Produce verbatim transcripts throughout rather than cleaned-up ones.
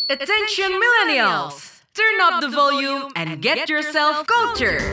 Attention millennials! Turn up the volume and get yourself cultured.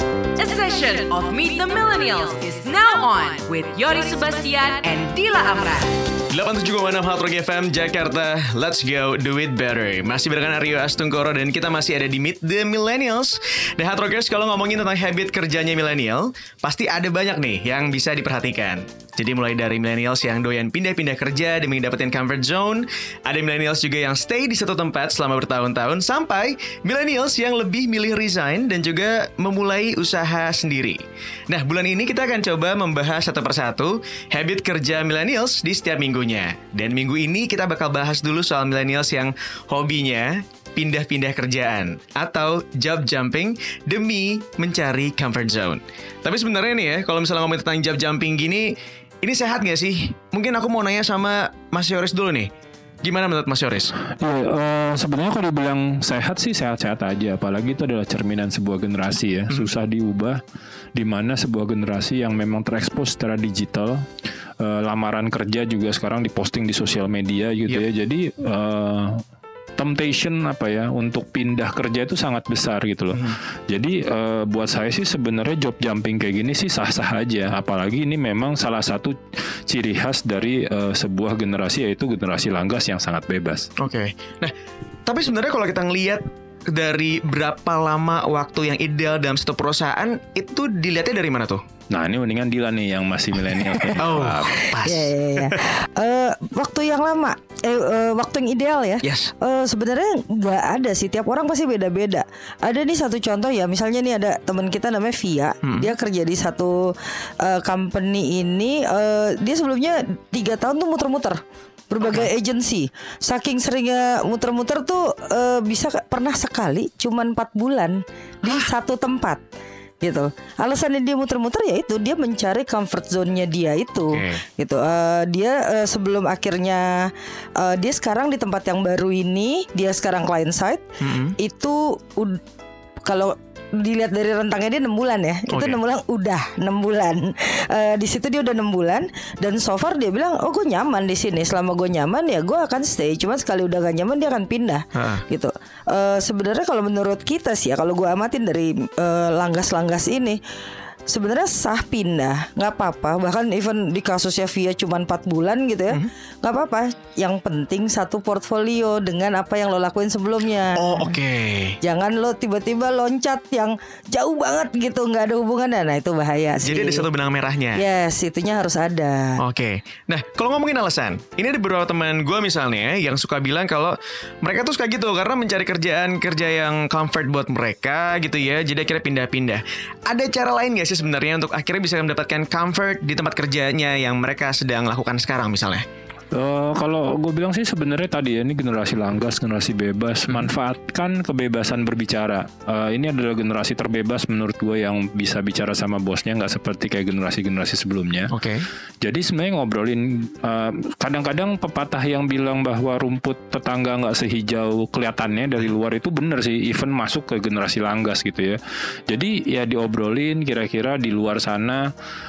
A session of Meet the Millennials is now on with Yori Sebastian and Dila Amran. delapan puluh tujuh koma enam Hard Rock F M Jakarta. Let's go do it better. Masih barengan Aryo Astungkoro dan kita masih ada di Meet the Millennials. Dan Hard Rockers, kalau ngomongin tentang habit kerjanya milenial, pasti ada banyak nih yang bisa diperhatikan. Jadi mulai dari millennials yang doyan pindah-pindah kerja demi dapetin comfort zone, ada millennials juga yang stay di satu tempat selama bertahun-tahun, sampai millennials yang lebih milih resign dan juga memulai usaha sendiri. Nah, bulan ini kita akan coba membahas satu persatu habit kerja millennials di setiap minggunya. Dan minggu ini kita bakal bahas dulu soal millennials yang hobinya pindah-pindah kerjaan atau job jumping demi mencari comfort zone. Tapi sebenarnya nih ya, kalau misalnya ngomongin tentang job jumping gini, ini sehat gak sih? Mungkin aku mau nanya sama Mas Yoris dulu nih. Gimana menurut Mas Yoris? Ya, uh, sebenarnya kalau dibilang sehat sih sehat-sehat aja. Apalagi itu adalah cerminan sebuah generasi ya. Hmm. Susah diubah. Dimana sebuah generasi yang memang terekspos secara digital. Uh, lamaran kerja juga sekarang diposting di sosial media gitu yep. ya. Jadi uh, temptation apa ya untuk pindah kerja itu sangat besar gitu loh. Hmm. Jadi uh, buat saya sih sebenarnya job jumping kayak gini sih sah-sah aja. Apalagi ini memang salah satu ciri khas dari uh, sebuah generasi, yaitu generasi langgas yang sangat bebas. Oke. Okay. Nah, tapi sebenarnya kalau kita ngelihat dari berapa lama waktu yang ideal dalam satu perusahaan, itu dilihatnya dari mana tuh? Nah, ini mendingan Dila nih yang masih milenial. Oh, pas. Ya, ya, ya. uh, waktu yang lama, eh, uh, waktu yang ideal ya. Yes. Uh, sebenarnya nggak ada sih. Tiap orang pasti beda-beda. Ada nih satu contoh ya. Misalnya nih ada teman kita namanya Via. Hmm. Dia kerja di satu uh, company ini. Uh, dia sebelumnya tiga tahun tuh muter-muter berbagai okay. agency. Saking seringnya muter-muter tuh uh, bisa pernah sekali cuman empat bulan di satu tempat. Gitu. Alasannya dia muter-muter ya itu dia mencari comfort zone-nya dia itu. Okay. Gitu. Uh, dia uh, sebelum akhirnya uh, dia sekarang di tempat yang baru ini, dia sekarang client side. Mm-hmm. Itu ud- kalau dilihat dari rentangnya dia enam bulan ya. Okay. Itu enam bulan udah enam bulan. Uh, di situ dia udah enam bulan dan so far dia bilang, "Oh, gue nyaman di sini. Selama gue nyaman ya gue akan stay. Cuma sekali udah gak nyaman dia akan pindah." Uh. Gitu. Uh, sebenarnya kalau menurut kita sih ya, kalau gue amatin dari uh, langgas-langgas ini, sebenarnya sah pindah, nggak apa-apa. Bahkan even di kasusnya Via cuma empat bulan gitu ya, nggak mm-hmm. apa-apa. Yang penting satu portfolio dengan apa yang lo lakuin sebelumnya. Oh oke. Okay. Jangan lo tiba-tiba loncat yang jauh banget gitu, nggak ada hubungannya. Nah itu bahaya sih. Jadi ada satu benang merahnya. Yes, itunya harus ada. Oke. Okay. Nah kalau ngomongin alasan, ini ada beberapa teman gue misalnya yang suka bilang kalau mereka tuh suka gitu karena mencari kerjaan kerja yang comfort buat mereka gitu ya. Jadi akhirnya pindah-pindah. Ada cara lain nggak sih sebenarnya untuk akhirnya bisa mendapatkan comfort di tempat kerjanya yang mereka sedang lakukan sekarang misalnya? Uh, kalau gue bilang sih sebenarnya tadi ya, ini generasi langgas, generasi bebas. Manfaatkan kebebasan berbicara. Uh, ini adalah generasi terbebas menurut gue yang bisa bicara sama bosnya, nggak seperti kayak generasi-generasi sebelumnya. Oke. Okay. Jadi sebenarnya ngobrolin. Uh, kadang-kadang pepatah yang bilang bahwa rumput tetangga nggak sehijau kelihatannya dari luar itu benar sih. Even masuk ke generasi langgas gitu ya. Jadi ya diobrolin kira-kira di luar sana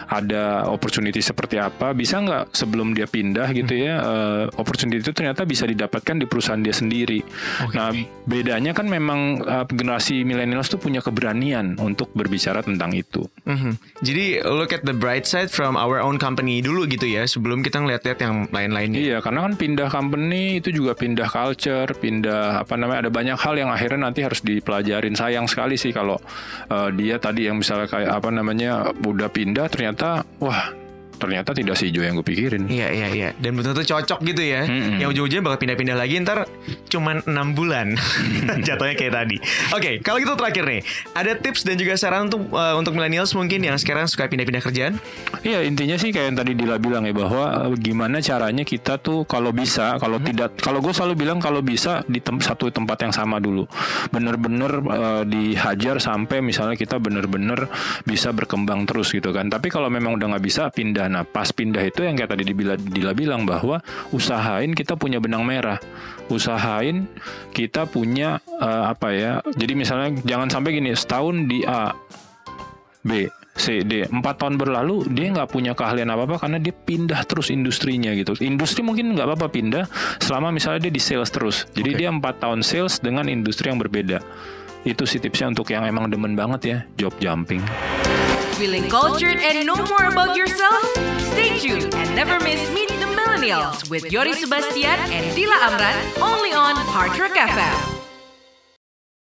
ada opportunity seperti apa. Bisa nggak sebelum dia pindah gitu ya. Uh, opportunity itu ternyata bisa didapatkan di perusahaan dia sendiri. Okay. Nah, bedanya kan memang uh, generasi millennials tuh punya keberanian untuk berbicara tentang itu. Mm-hmm. Jadi look at the bright side from our own company dulu gitu ya, sebelum kita ngeliat-liat yang lain-lainnya. Iya, karena kan pindah company itu juga pindah culture, pindah apa namanya, ada banyak hal yang akhirnya nanti harus dipelajarin. Sayang sekali sih kalau uh, dia tadi yang misalnya kayak apa namanya udah pindah ternyata wah ternyata tidak sehijau yang gue pikirin. Iya iya iya. Dan betul-betul cocok gitu ya. Mm-hmm. Yang ujung-ujungnya bakal pindah-pindah lagi ntar cuman enam bulan. Jatuhnya kayak tadi. Oke, okay, kalau gitu terakhir nih, ada tips dan juga saran untuk uh, untuk millennials mungkin yang sekarang suka pindah-pindah kerjaan? Iya, intinya sih kayak yang tadi Dila bilang ya, bahwa uh, gimana caranya kita tuh kalau bisa, kalau mm-hmm. tidak, kalau gue selalu bilang kalau bisa di tem- satu tempat yang sama dulu. Bener-bener uh, dihajar sampai misalnya kita bener-bener bisa berkembang terus gitu kan. Tapi kalau memang udah nggak bisa, pindah. Nah pas pindah itu yang kayak tadi Dila, Dila bilang bahwa usahain kita punya benang merah, usahain kita punya uh, apa ya, jadi misalnya jangan sampai gini setahun di A, B, Si dia empat tahun berlalu dia nggak punya keahlian apa apa karena dia pindah terus industrinya gitu. Industri mungkin nggak apa-apa pindah selama misalnya dia di sales terus. Jadi Okay. dia empat tahun sales dengan industri yang berbeda. Itu sih tipsnya untuk yang emang demen banget ya job jumping. Feeling cultured and know more about yourself? Stay tuned and never miss Meet the Millennials with Yori Sebastian and Dila Amran only on Hard Rock F M.